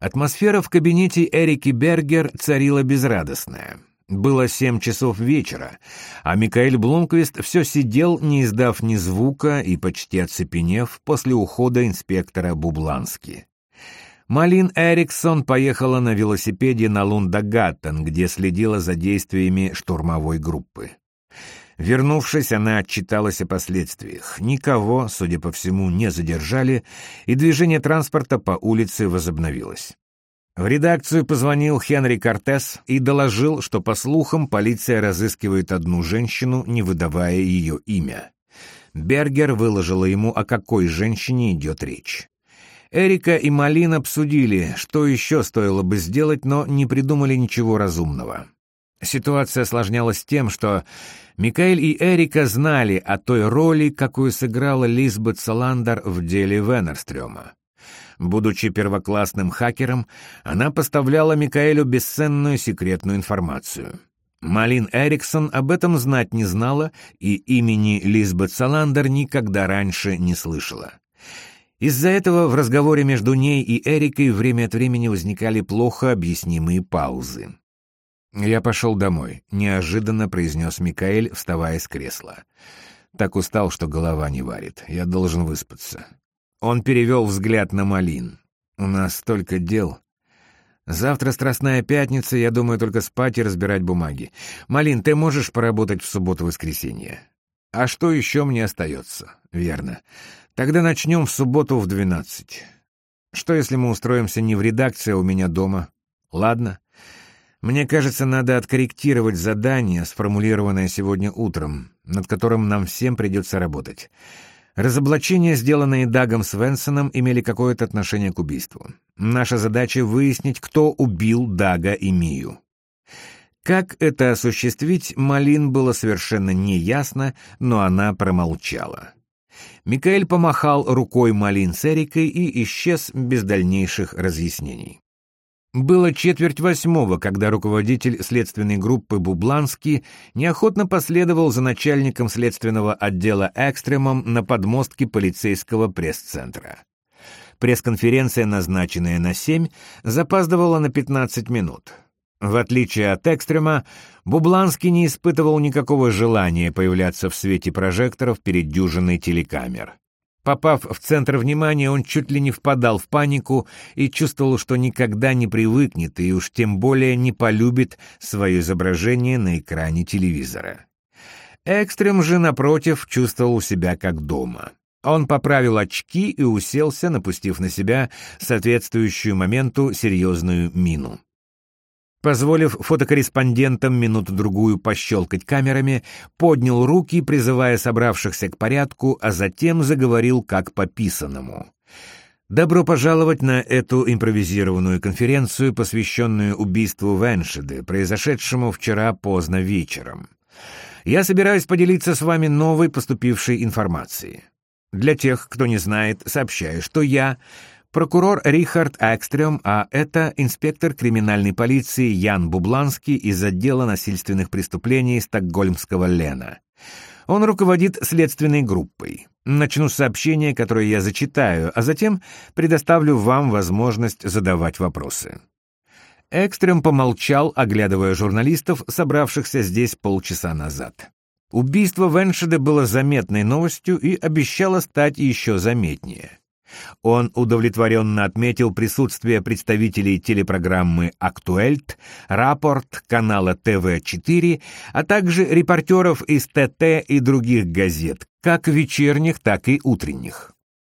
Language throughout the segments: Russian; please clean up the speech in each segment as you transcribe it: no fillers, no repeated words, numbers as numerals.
Атмосфера в кабинете Эрики Бергер царила безрадостная. Было 7 часов вечера, а Микаэль Блумквист все сидел, не издав ни звука и почти оцепенев после ухода инспектора Бублански. Малин Эриксон поехала на велосипеде на Лундагаттен, где следила за действиями штурмовой группы. Вернувшись, она отчиталась о последствиях. Никого, судя по всему, не задержали, и движение транспорта по улице возобновилось. В редакцию позвонил Хенри Кортес и доложил, что, по слухам, полиция разыскивает одну женщину, не выдавая ее имя. Бергер выложила ему, о какой женщине идет речь. Эрика и Малин обсудили, что еще стоило бы сделать, но не придумали ничего разумного. Ситуация осложнялась тем, что Микаэль и Эрика знали о той роли, какую сыграла Лизбет Саландер в деле Венерстрёма. Будучи первоклассным хакером, она поставляла Микаэлю бесценную секретную информацию. Малин Эриксон об этом знать не знала и имени Лизбет Саландер никогда раньше не слышала. Из-за этого в разговоре между ней и Эрикой время от времени возникали плохо объяснимые паузы. «Я пошел домой», — неожиданно произнес Микаэль, вставая с кресла. «Так устал, что голова не варит. Я должен выспаться». Он перевел взгляд на Малин. «У нас столько дел. Завтра Страстная пятница, я думаю только спать и разбирать бумаги. Малин, ты можешь поработать в субботу-воскресенье?» «А что еще мне остается?» «Верно. Тогда начнем в субботу в 12. Что, если мы устроимся не в редакции, а у меня дома? Ладно. Мне кажется, надо откорректировать задание, сформулированное сегодня утром, над которым нам всем придется работать. Разоблачения, сделанные Дагом Свенсоном, имели какое-то отношение к убийству. Наша задача — выяснить, кто убил Дага и Мию. Как это осуществить, Малин было совершенно неясно, но она промолчала. Микаэль помахал рукой Малин с Эрикой и исчез без дальнейших разъяснений. Было 7:45, когда руководитель следственной группы Бублански неохотно последовал за начальником следственного отдела Экстремом на подмостке полицейского пресс-центра. Пресс-конференция, назначенная на 7, запаздывала на 15 минут. В отличие от Экстрема, Бублански не испытывал никакого желания появляться в свете прожекторов перед дюжиной телекамер. Попав в центр внимания, он чуть ли не впадал в панику и чувствовал, что никогда не привыкнет и уж тем более не полюбит свое изображение на экране телевизора. Экстрем же, напротив, чувствовал себя как дома. Он поправил очки и уселся, напустив на себя соответствующую моменту серьезную мину. Позволив фотокорреспондентам минуту-другую пощелкать камерами, поднял руки, призывая собравшихся к порядку, а затем заговорил как по писанному. «Добро пожаловать на эту импровизированную конференцию, посвященную убийству Веншеде, произошедшему вчера поздно вечером. Я собираюсь поделиться с вами новой поступившей информацией. Для тех, кто не знает, сообщаю, что я — прокурор Рихард Экстрем, а это инспектор криминальной полиции Ян Бублански из отдела насильственных преступлений Стокгольмского Лена. Он руководит следственной группой. Начну с сообщения, которое я зачитаю, а затем предоставлю вам возможность задавать вопросы». Экстрем помолчал, оглядывая журналистов, собравшихся здесь полчаса назад. Убийство Веншеде было заметной новостью и обещало стать еще заметнее. Он удовлетворенно отметил присутствие представителей телепрограммы «Актуэльт», «Рапорт», канала ТВ-4, а также репортеров из ТТ и других газет, как вечерних, так и утренних.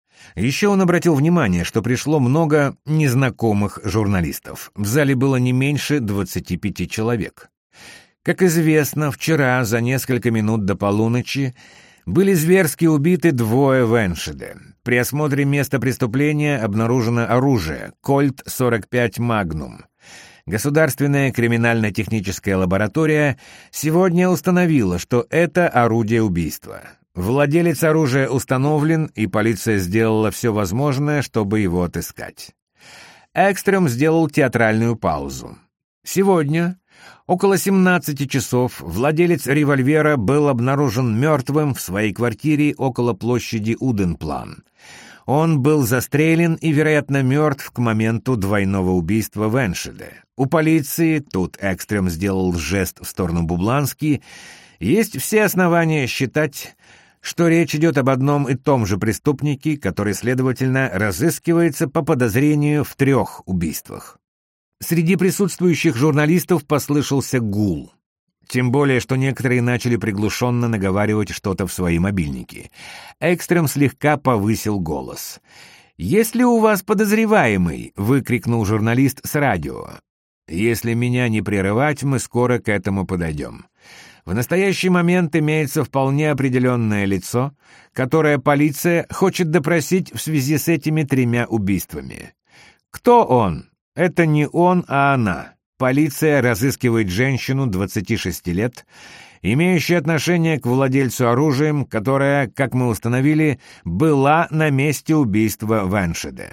Еще он обратил внимание, что пришло много незнакомых журналистов. В зале было не меньше 25 человек. Как известно, вчера, за несколько минут до полуночи, были зверски убиты 2 Веншеде. При осмотре места преступления обнаружено оружие Colt 45 Magnum. Государственная криминально-техническая лаборатория сегодня установила, что это орудие убийства. Владелец оружия установлен, и полиция сделала все возможное, чтобы его отыскать. Экстрем сделал театральную паузу. Сегодня, около 17 часов, владелец револьвера был обнаружен мертвым в своей квартире около площади Уденплан. Он был застрелен и, вероятно, мертв к моменту двойного убийства в Эншеде. У полиции, тут Экстрем сделал жест в сторону Бублански, есть все основания считать, что речь идет об одном и том же преступнике, который, следовательно, разыскивается по подозрению в 3 убийствах. Среди присутствующих журналистов послышался гул. Тем более, что некоторые начали приглушенно наговаривать что-то в свои мобильники. Экстрем слегка повысил голос. «Есть ли у вас подозреваемый?» — выкрикнул журналист с радио. «Если меня не прерывать, мы скоро к этому подойдем. В настоящий момент имеется вполне определенное лицо, которое полиция хочет допросить в связи с этими 3 убийствами. Кто он? Это не он, а она. Полиция разыскивает женщину 26 лет, имеющую отношение к владельцу оружием, которая, как мы установили, была на месте убийства в Эншеде».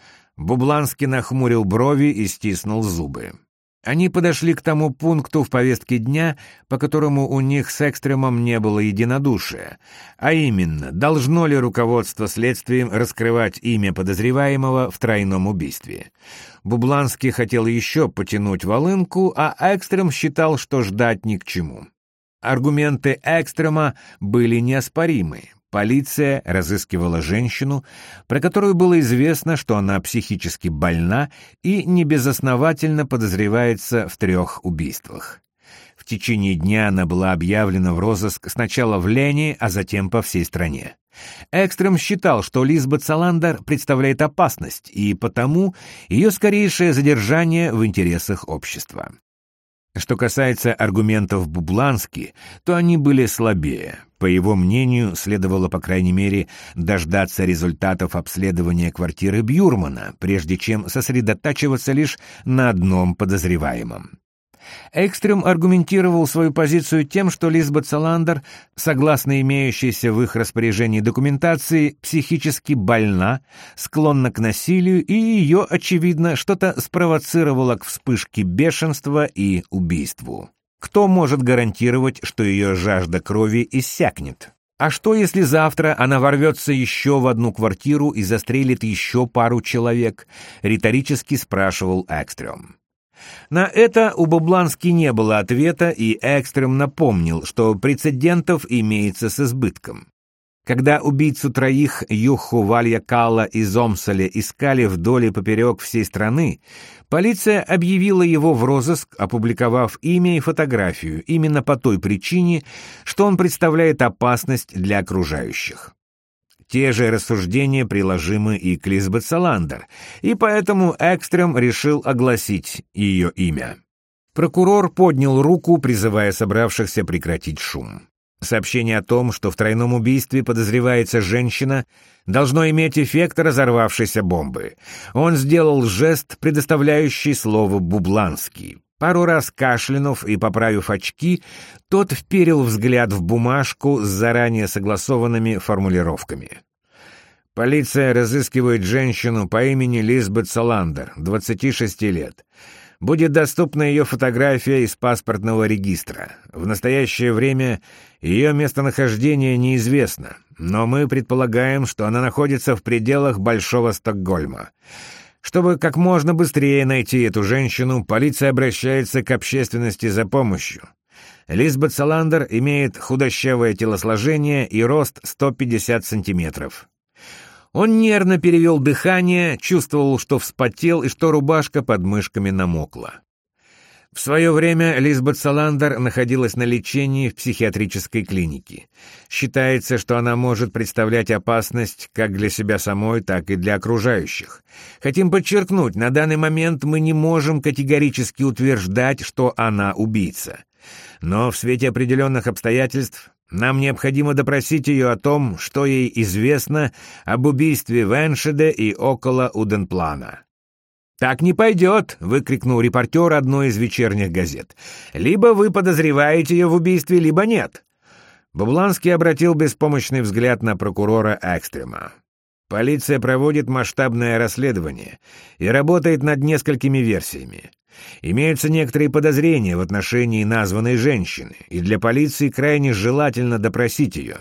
Бубланский нахмурил брови и стиснул зубы. Они подошли к тому пункту в повестке дня, по которому у них с Экстремом не было единодушия, а именно, должно ли руководство следствием раскрывать имя подозреваемого в 3 убийстве. Бубланский хотел еще потянуть волынку, а Экстрем считал, что ждать ни к чему. Аргументы Экстрема были неоспоримы. Полиция разыскивала женщину, про которую было известно, что она психически больна и небезосновательно подозревается в 3 убийствах. В течение дня она была объявлена в розыск сначала в Лене, а затем по всей стране. Экстрем считал, что Лизбет Саландер представляет опасность, и потому ее скорейшее задержание в интересах общества. Что касается аргументов Бублански, то они были слабее. По его мнению, следовало, по крайней мере, дождаться результатов обследования квартиры Бьюрмана, прежде чем сосредотачиваться лишь на одном подозреваемом. Экстрем аргументировал свою позицию тем, что Лизбет Саландер, согласно имеющейся в их распоряжении документации, психически больна, склонна к насилию, и ее, очевидно, что-то спровоцировало к вспышке бешенства и убийству. Кто может гарантировать, что ее жажда крови иссякнет? А что, если завтра она ворвется еще в одну квартиру и застрелит еще пару человек? Риторически спрашивал Экстрем. На это у Бублански не было ответа, и Экстрем напомнил, что прецедентов имеется с избытком. Когда убийцу 3 Юху Вальякала из Омсаля искали вдоль и поперек всей страны, полиция объявила его в розыск, опубликовав имя и фотографию, именно по той причине, что он представляет опасность для окружающих. Те же рассуждения приложимы и к Лизбет Саландер, и поэтому Экстрем решил огласить ее имя. Прокурор поднял руку, призывая собравшихся прекратить шум. Сообщение о том, что в 3 убийстве подозревается женщина, должно иметь эффект разорвавшейся бомбы. Он сделал жест, предоставляющий слово Бублански. Пару раз кашлянув и поправив очки, тот вперил взгляд в бумажку с заранее согласованными формулировками. Полиция разыскивает женщину по имени Лизбет Саландер, 26 лет. Будет доступна ее фотография из паспортного регистра. В настоящее время ее местонахождение неизвестно, но мы предполагаем, что она находится в пределах Большого Стокгольма. Чтобы как можно быстрее найти эту женщину, полиция обращается к общественности за помощью. Лизбет Саландер имеет худощавое телосложение и рост 150 сантиметров. Он нервно перевел дыхание, чувствовал, что вспотел и что рубашка под мышками намокла. В свое время Лизбет Саландер находилась на лечении в психиатрической клинике. Считается, что она может представлять опасность как для себя самой, так и для окружающих. Хотим подчеркнуть, на данный момент мы не можем категорически утверждать, что она убийца. Но в свете определенных обстоятельств нам необходимо допросить ее о том, что ей известно об убийстве в Эншеде и около Уденплана. «Так не пойдет!» — выкрикнул репортер одной из вечерних газет. «Либо вы подозреваете ее в убийстве, либо нет». Бубланский обратил беспомощный взгляд на прокурора Экстрема. «Полиция проводит масштабное расследование и работает над несколькими версиями. Имеются некоторые подозрения в отношении названной женщины, и для полиции крайне желательно допросить ее.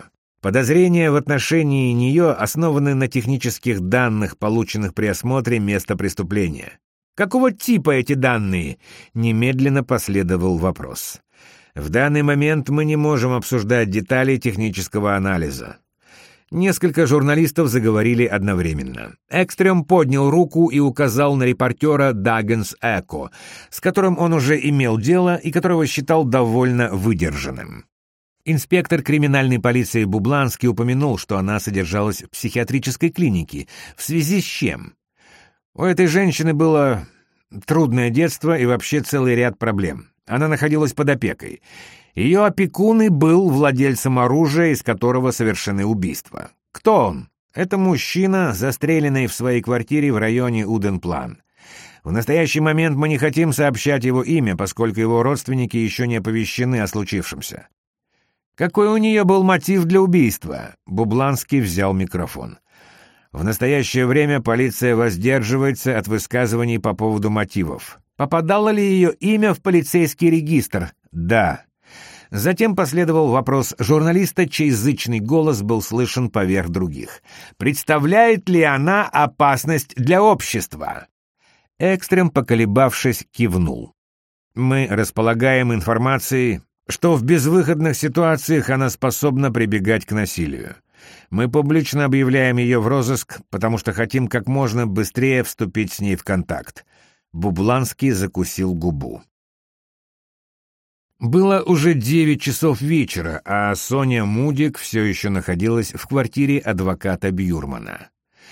Подозрения в отношении нее основаны на технических данных, полученных при осмотре места преступления. Какого типа эти данные? Немедленно последовал вопрос. В данный момент мы не можем обсуждать детали технического анализа. Несколько журналистов заговорили одновременно. Экстрем поднял руку и указал на репортера Даггинс Эко, с которым он уже имел дело и которого считал довольно выдержанным. Инспектор криминальной полиции Бубланский упомянул, что она содержалась в психиатрической клинике. В связи с чем? У этой женщины было трудное детство и вообще целый ряд проблем. Она находилась под опекой. Ее опекун и был владельцем оружия, из которого совершены убийства. Кто он? Это мужчина, застреленный в своей квартире в районе Уденплан. В настоящий момент мы не хотим сообщать его имя, поскольку его родственники еще не оповещены о случившемся. Какой у нее был мотив для убийства? Бубланский взял микрофон. В настоящее время полиция воздерживается от высказываний по поводу мотивов. Попадало ли ее имя в полицейский регистр? Да. Затем последовал вопрос журналиста, чей зычный голос был слышен поверх других. Представляет ли она опасность для общества? Экстрем, поколебавшись, кивнул. Мы располагаем информацией, что в безвыходных ситуациях она способна прибегать к насилию. Мы публично объявляем ее в розыск, потому что хотим как можно быстрее вступить с ней в контакт. Бубланский закусил губу. Было уже 9 часов вечера, а Соня Мудик все еще находилась в квартире адвоката Бьюрмана.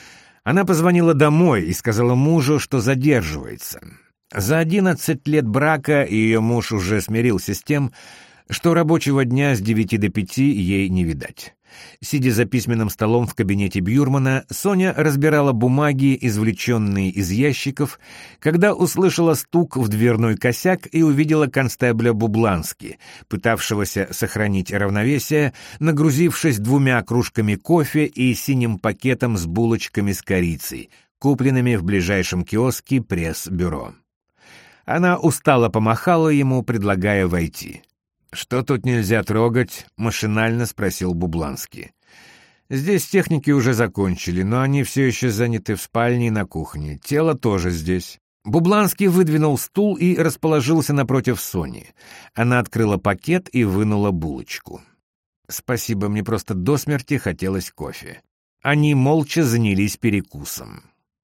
Она позвонила домой и сказала мужу, что задерживается. За 11 лет брака ее муж уже смирился с тем, что рабочего дня с 9 до 5 ей не видать. Сидя за письменным столом в кабинете Бьюрмана, Соня разбирала бумаги, извлеченные из ящиков, когда услышала стук в дверной косяк и увидела констебля Бублански, пытавшегося сохранить равновесие, нагрузившись 2 кружками кофе и синим пакетом с булочками с корицей, купленными в ближайшем киоске пресс-бюро. Она устало помахала ему, предлагая войти. «Что тут нельзя трогать?» — машинально спросил Бубланский. «Здесь техники уже закончили, но они все еще заняты в спальне и на кухне. Тело тоже здесь». Бубланский выдвинул стул и расположился напротив Сони. Она открыла пакет и вынула булочку. «Спасибо, мне просто до смерти хотелось кофе». Они молча занялись перекусом.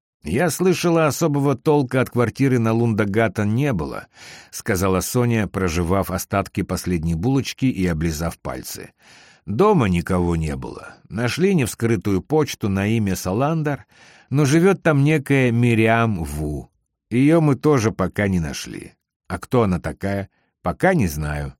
«Я слышала, особого толка от квартиры на Лундагаттен не было», — сказала Соня, прожевав остатки последней булочки и облизав пальцы. «Дома никого не было. Нашли невскрытую почту на имя Саландер, но живет там некая Мириам Ву. Ее мы тоже пока не нашли. А кто она такая? Пока не знаю.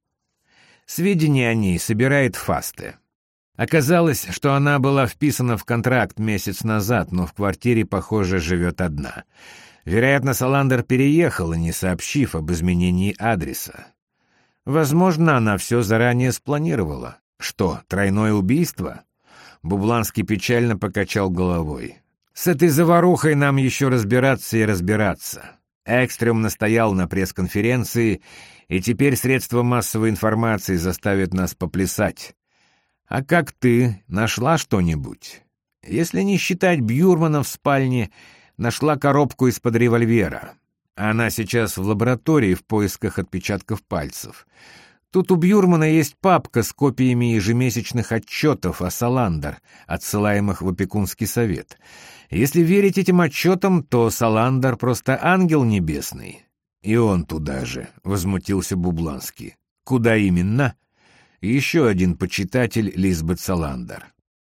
Сведения о ней собирает Фасте. Оказалось, что она была вписана в контракт месяц назад, но в квартире, похоже, живет одна. Вероятно, Саландер переехала, не сообщив об изменении адреса. Возможно, она все заранее спланировала. Что, тройное убийство?» Бубланский печально покачал головой. «С этой заварухой нам еще разбираться и разбираться». Экстрем настоял на пресс-конференции, и теперь средства массовой информации заставят нас поплясать. «А как ты? Нашла что-нибудь?» «Если не считать Бьюрмана в спальне, нашла коробку из-под револьвера. Она сейчас в лаборатории в поисках отпечатков пальцев. Тут у Бьюрмана есть папка с копиями ежемесячных отчетов о Саландер, отсылаемых в опекунский совет. Если верить этим отчетам, то Саландер просто ангел небесный». «И он туда же», — возмутился Бубланский. «Куда именно?» «Еще один почитатель Лизбет Саландер».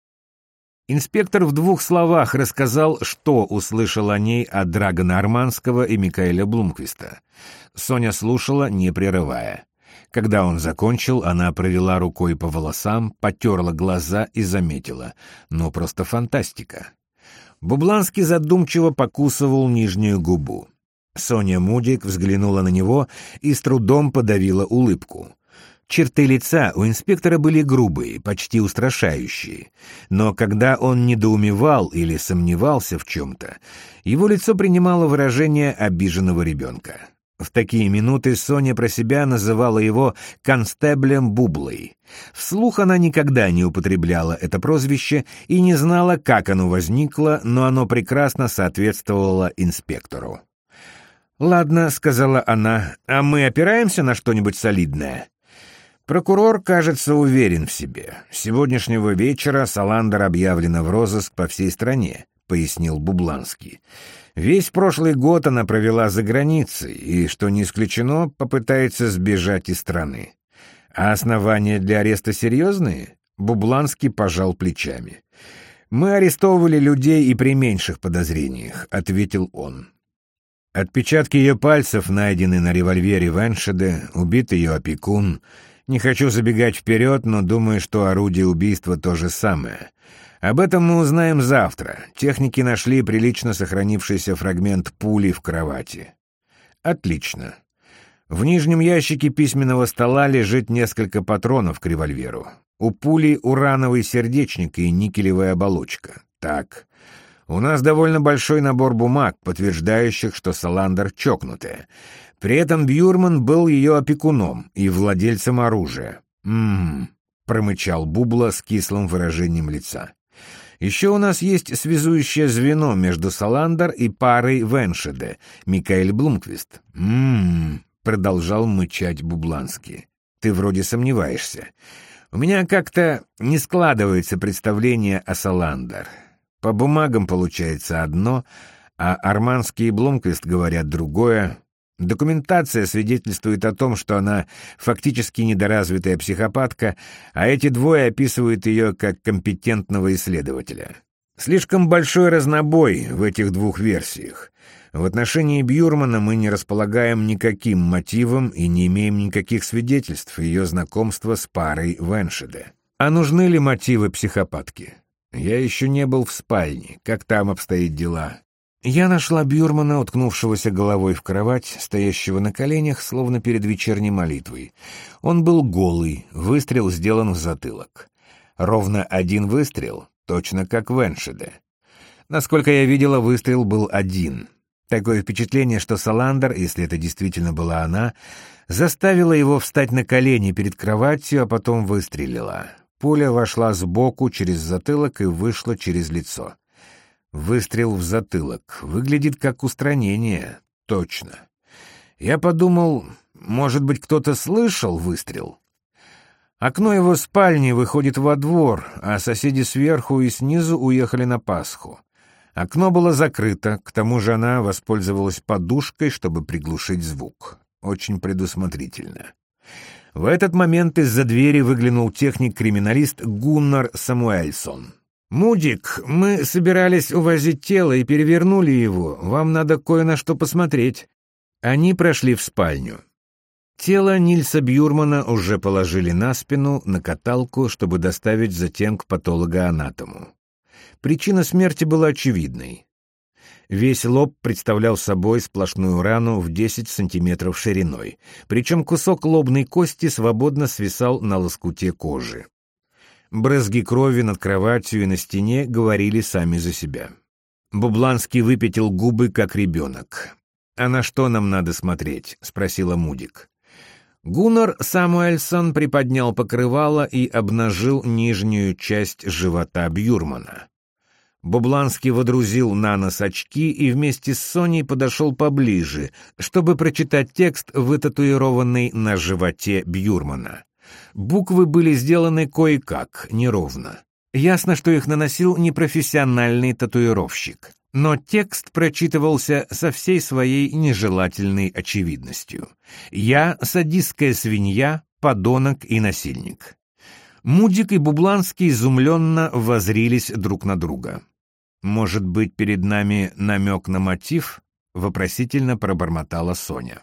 Инспектор в 2 словах рассказал, что услышал о ней от Драгона Арманского и Микаэля Блумквиста. Соня слушала, не прерывая. Когда он закончил, она провела рукой по волосам, потерла глаза и заметила: «Ну, просто фантастика». Бубланский задумчиво покусывал нижнюю губу. Соня Мудик взглянула на него и с трудом подавила улыбку. Черты лица у инспектора были грубые, почти устрашающие, но когда он недоумевал или сомневался в чем-то, его лицо принимало выражение обиженного ребенка. В такие минуты Соня про себя называла его «констеблем Бублой». Вслух она никогда не употребляла это прозвище и не знала, как оно возникло, но оно прекрасно соответствовало инспектору. «Ладно», — сказала она, — «а мы опираемся на что-нибудь солидное?» Прокурор, кажется, уверен в себе. С сегодняшнего вечера Саландер объявлена в розыск по всей стране, — пояснил Бубланский. Весь прошлый год она провела за границей и, что не исключено, попытается сбежать из страны. А основания для ареста серьезные? Бубланский пожал плечами. «Мы арестовывали людей и при меньших подозрениях», — ответил он. Отпечатки ее пальцев найдены на револьвере Веншеде, убит ее опекун. Не хочу забегать вперед, но думаю, что орудие убийства то же самое. Об этом мы узнаем завтра. Техники нашли прилично сохранившийся фрагмент пули в кровати. Отлично. В нижнем ящике письменного стола лежит несколько патронов к револьверу. У пули урановый сердечник и никелевая оболочка. Так. У нас довольно большой набор бумаг, подтверждающих, что Саландер чокнутая. При этом Бьюрман был ее опекуном и владельцем оружия. Промычал Бубла с кислым выражением лица. Еще у нас есть связующее звено между Саландер и парой Веншеде, Микаэль Блумквист. Продолжал мычать Бубланский. Ты вроде сомневаешься. У меня как-то не складывается представление о Саландер. По бумагам получается одно, а Арманский и Блумквист говорят другое. Документация свидетельствует о том, что она фактически недоразвитая психопатка, а эти двое описывают ее как компетентного исследователя. Слишком большой разнобой в этих двух версиях. В отношении Бьюрмана мы не располагаем никаким мотивом и не имеем никаких свидетельств ее знакомства с парой Веншеде. А нужны ли мотивы психопатки? Я еще не был в спальне. Как там обстоят дела? Я нашла Бьюрмана, уткнувшегося головой в кровать, стоящего на коленях, словно перед вечерней молитвой. Он был голый, выстрел сделан в затылок. Ровно один выстрел, точно как Веншеде. Насколько я видела, выстрел был один. Такое впечатление, что Саландер, если это действительно была она, заставила его встать на колени перед кроватью, а потом выстрелила. Пуля вошла сбоку через затылок и вышла через лицо. Выстрел в затылок. Выглядит как устранение. Точно. Я подумал, может быть, кто-то слышал выстрел? Окно его спальни выходит во двор, а соседи сверху и снизу уехали на Пасху. Окно было закрыто, к тому же она воспользовалась подушкой, чтобы приглушить звук. Очень предусмотрительно. В этот момент из-за двери выглянул техник-криминалист Гуннар Самуэльсон. «Мудик, мы собирались увозить тело и перевернули его. Вам надо кое на что посмотреть». Они прошли в спальню. Тело Нильса Бьюрмана уже положили на спину, на каталку, чтобы доставить затем к патологоанатому. Причина смерти была очевидной. Весь лоб представлял собой сплошную рану в 10 сантиметров шириной, причем кусок лобной кости свободно свисал на лоскуте кожи. Брызги крови над кроватью и на стене говорили сами за себя. Бубланский выпятил губы, как ребенок. «А на что нам надо смотреть?» — спросила Мудик. Гуннар Самуэльсон приподнял покрывало и обнажил нижнюю часть живота Бьюрмана. Бубланский водрузил на нос очки и вместе с Соней подошел поближе, чтобы прочитать текст, вытатуированный на животе Бьюрмана. Буквы были сделаны кое-как, неровно. Ясно, что их наносил непрофессиональный татуировщик. Но текст прочитывался со всей своей нежелательной очевидностью. «Я — садистская свинья, подонок и насильник». Мудик и Бубланский изумленно воззрились друг на друга. «Может быть, перед нами намек на мотив?» — вопросительно пробормотала Соня.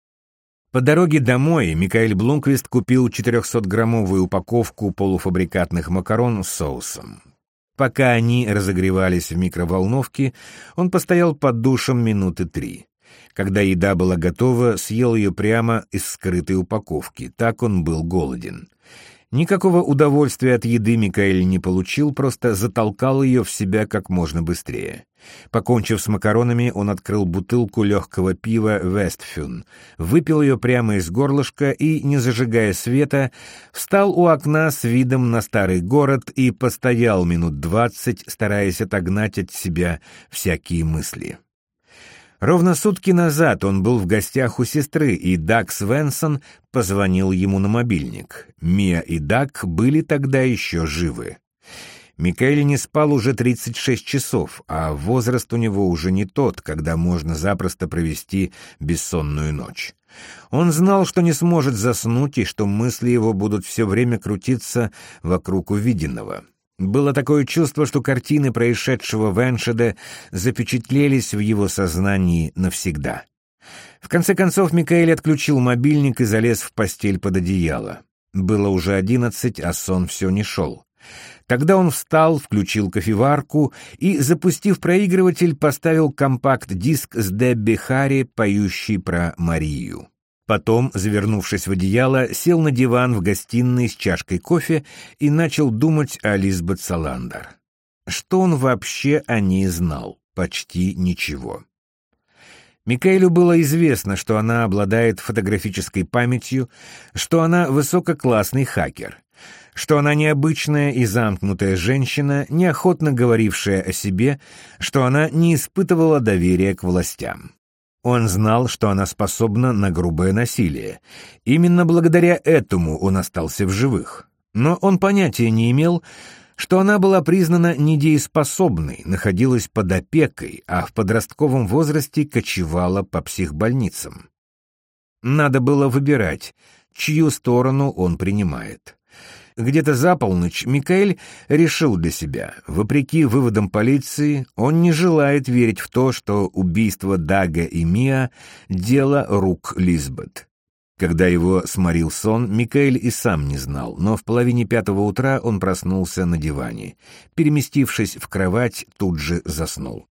По дороге домой Микаэль Блумквист купил 400-граммовую упаковку полуфабрикатных макарон с соусом. Пока они разогревались в микроволновке, он постоял под душем минуты 3. Когда еда была готова, съел ее прямо из скрытой упаковки, так он был голоден. Никакого удовольствия от еды Микаэль не получил, просто затолкал ее в себя как можно быстрее. Покончив с макаронами, он открыл бутылку легкого пива «Вестфюн», выпил ее прямо из горлышка и, не зажигая света, встал у окна с видом на старый город и постоял минут 20, стараясь отогнать от себя всякие мысли. Ровно сутки назад он был в гостях у сестры, и Даг Свенсон позвонил ему на мобильник. Мия и Даг были тогда еще живы. Микаэль не спал уже 36 часов, а возраст у него уже не тот, когда можно запросто провести бессонную ночь. Он знал, что не сможет заснуть, и что мысли его будут все время крутиться вокруг увиденного. Было такое чувство, что картины происшедшего в Эншеде запечатлелись в его сознании навсегда. В конце концов Микаэль отключил мобильник и залез в постель под одеяло. Было уже 11, а сон все не шел. Тогда он встал, включил кофеварку и, запустив проигрыватель, поставил компакт-диск с Дебби Харри, поющей про Марию. Потом, завернувшись в одеяло, сел на диван в гостиной с чашкой кофе и начал думать о Лизбет Саландер. Что он вообще о ней знал? Почти ничего. Микаэлю было известно, что она обладает фотографической памятью, что она высококлассный хакер, что она необычная и замкнутая женщина, неохотно говорившая о себе, что она не испытывала доверия к властям. Он знал, что она способна на грубое насилие. Именно благодаря этому он остался в живых. Но он понятия не имел, что она была признана недееспособной, находилась под опекой, а в подростковом возрасте кочевала по психбольницам. Надо было выбирать, чью сторону он принимает. Где-то за полночь Микаэль решил для себя, вопреки выводам полиции, он не желает верить в то, что убийство Дага и Миа — дело рук Лизбет. Когда его сморил сон, Микаэль и сам не знал, но в 4:30 утра он проснулся на диване. Переместившись в кровать, тут же заснул.